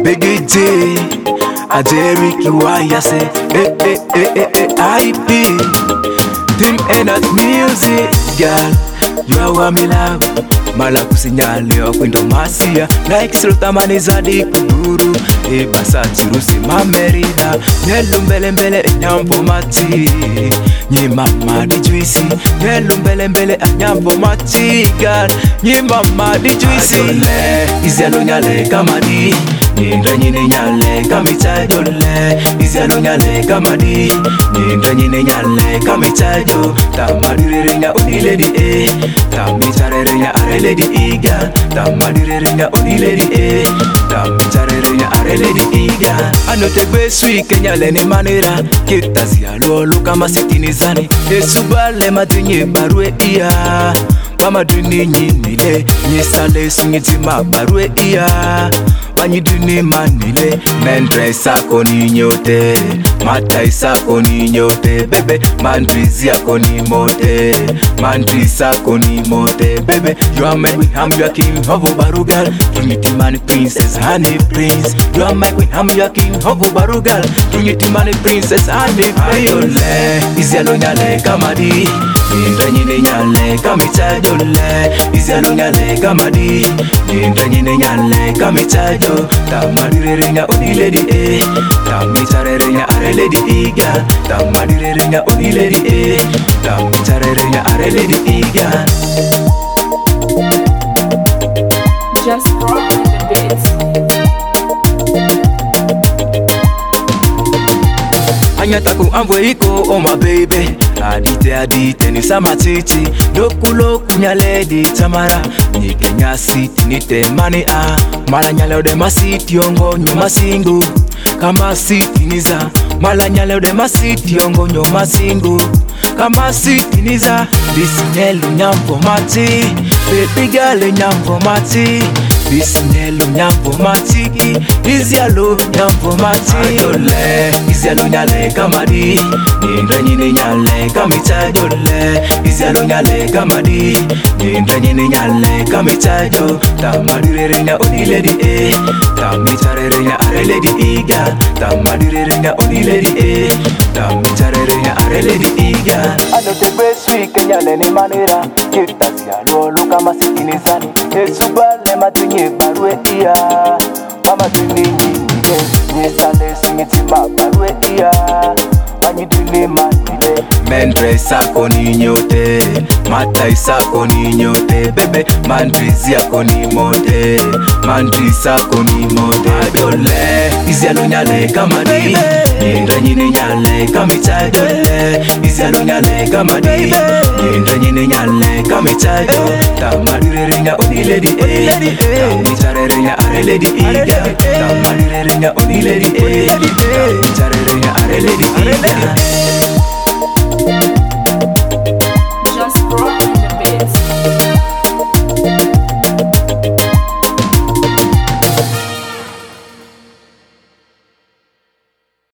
Biggie J, a Jericho why say, IP, Team Enat Music, girl, you are what me love. Mala kusinyale wakwendo masia like silota manizadi kuduru basa chirusi mamerida nelu mbele mbele nyampo mati nyi mama di juicy nelu mbele mbele nyampo mati girl nyi mama di juicy izelo nyale kamadi Nindra nyine nyale kamichajo le Iziano nyale kamadi Nindra nyine nyale kamichajo Tamadiririnya oniledi Tamicharerinya areledi iga Tamadiririnya oniledi Tamicharerinya areledi iga Anotegwe sui kenyale ni manera Kitazi alolo kama sitinizani Esubale madinye barue iya Mama duni nyinile Nyesale sungitima barue iya Wanyiduni manile Mendre sako ni nyote Matai sako ni nyote Bebe mandrizi yako ni mote Mandri sako ni mote Bebe you are my queen, I'm your king Hovo barugal Trinity money princess, honey prince You are my queen, I'm your king Hovo barugal Trinity money princess, honey prince Ayole, izialo nyale kamadi Nindra nyine nyale kamichajole Izialo nyale kamadi Nindra nyine nyale kamichajole Tamadiririnya oniledi Tamicharerinya areledi iga Tamadiririnya oniledi Tamicharerinya areledi iga Just rock the beats. Anyataku amwe iko oh my baby Adite ni samatiti Loku nyaledi tamara Nike nyasiti nite mani Mala nyale ode masiti ongo nyoma singu Kama siti niza Mala nyale ode masiti ongo nyoma singu Kama siti niza Bisinelu nyampo mati Baby girl nyampo mati Bisinelu nyampo matiki Izialo nyampo mati Ayole Izialo nyale kamadi Nindra nyine nyale kamichajole Izialo nyale kamadi Nindra nyine nyale kamichajo Tamadiririnya oniledi Tamicharerinya areledi iga Tamadiririnya oniledi Tamicharerinya areledi iga Anotegwe sui kenyale ni manera Kitasi alolo kama sikinizani Esubale madinye barue iya Mama duni nyinile Nyesale sungitima barue iya Wanyiduni manile Mendre sako ni nyote Matai sako ni nyote Bebe mandrizi yako ni mote Mandri sako ni mote Adole Izialo nyale kamadi Nindra nyine nyale kamichajole Izialo nyale kamadi Nindra nyine nyale kamichajo Tamadiririnya oniledi Tamicharerinya areledi iga Tamadiririnya oniledi